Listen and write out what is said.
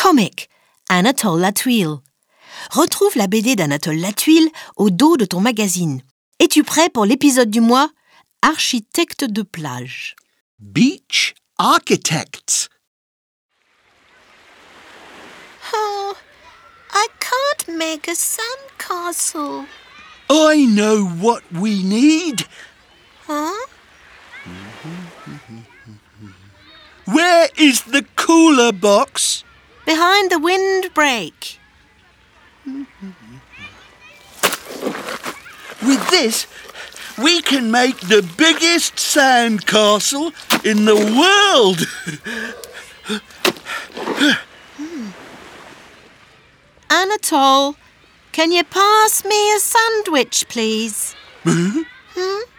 comic, Anatole Latouille. Retrouve la BD d'Anatole Latouille au dos de ton magazine. Es-tu prêt pour l'épisode du mois? Architecte de plage. Beach architects. Oh, I can't make a sandcastle. I know what we need. Huh? Where is the cooler box? Behind the windbreak. With this, we can make the biggest sandcastle in the world. Anatole, can you pass me a sandwich, please?